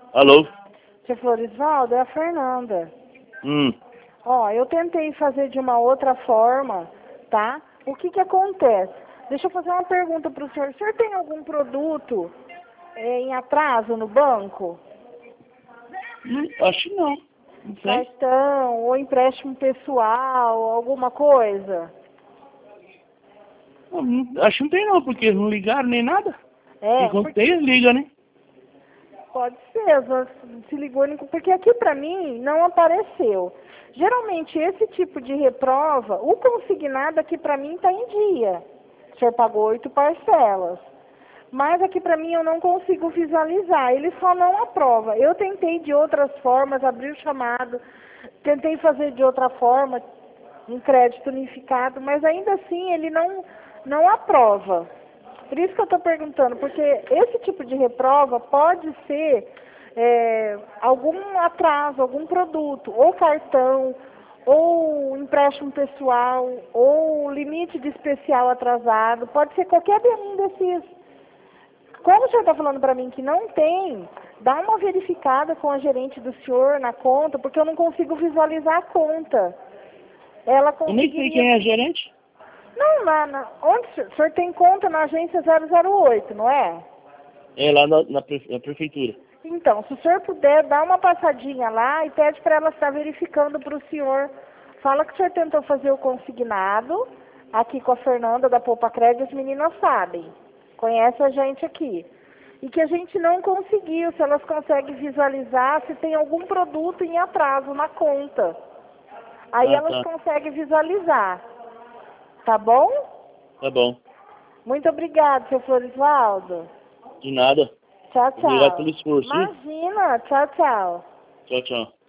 Alô? Seu Florisvaldo, é a Fernanda. Hum. Ó, eu tentei fazer de uma outra forma, tá? O que que acontece? Deixa eu fazer uma pergunta para o senhor. O senhor tem algum produto em atraso no banco? Acho que não. Não sei. Cartão ou empréstimo pessoal, alguma coisa? Acho que não tem não, porque não ligaram nem nada. E É, quando tem, liga, né? pode ser, se ligou, porque aqui pra mim não apareceu. Geralmente esse tipo de reprova, o consignado aqui pra mim tá em dia. O senhor pagou 8 parcelas. Mas aqui pra mim eu não consigo visualizar, ele só não aprova. Eu tentei de outras formas, abrir o chamado, tentei fazer de outra forma, um crédito unificado, mas ainda assim ele não aprova. Por isso que eu estou perguntando, porque esse tipo de reprova pode ser algum atraso, algum produto, ou cartão, ou empréstimo pessoal, ou limite de especial atrasado, pode ser qualquer um desses. Como o senhor está falando para mim que não tem, dá uma verificada com a gerente do senhor na conta, porque eu não consigo visualizar a conta. Ela Eu nem sei conseguiria... quem é a gerente. Não, onde o senhor tem conta na agência 008, não é? É lá na prefeitura. Então, se o senhor puder, dá uma passadinha lá e pede para ela estar verificando para o senhor. Fala que o senhor tentou fazer o consignado, aqui com a Fernanda da Poupa Crédito, as meninas sabem. Conhece a gente aqui. E que a gente não conseguiu, se elas conseguem visualizar se tem algum produto em atraso na conta. Aí elas Tá. conseguem visualizar. Tá bom? Tá bom. Muito obrigada, seu Florisvaldo. De nada. Tchau, Obrigado tchau. pelo esforço, viu? Imagina, tchau, tchau. Tchau, tchau.